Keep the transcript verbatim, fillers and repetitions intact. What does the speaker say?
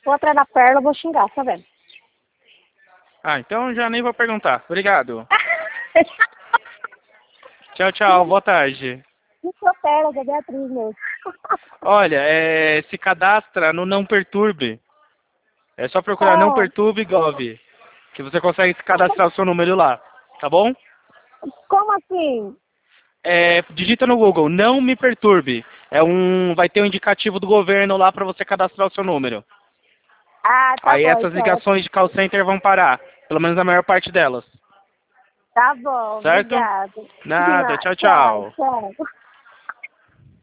for atrás da Perla, eu vou xingar, tá vendo? Ah, então já nem vou perguntar. Obrigado. Tchau, tchau. Boa tarde. Isso é Perla, da Beatriz mesmo. Olha, é, se cadastra no Não Perturbe. É só procurar Não Oh, Perturbe Gov, que você consegue se cadastrar o seu número lá, tá bom? como assim? É, digita no Google, Não Me Perturbe. É um, vai ter um indicativo do governo lá para você cadastrar o seu número. Ah, tá Aí bom, essas então. ligações de call center vão parar, pelo menos a maior parte delas. Tá bom, Certo? obrigada. Nada, tchau, Tchau, tchau. tchau.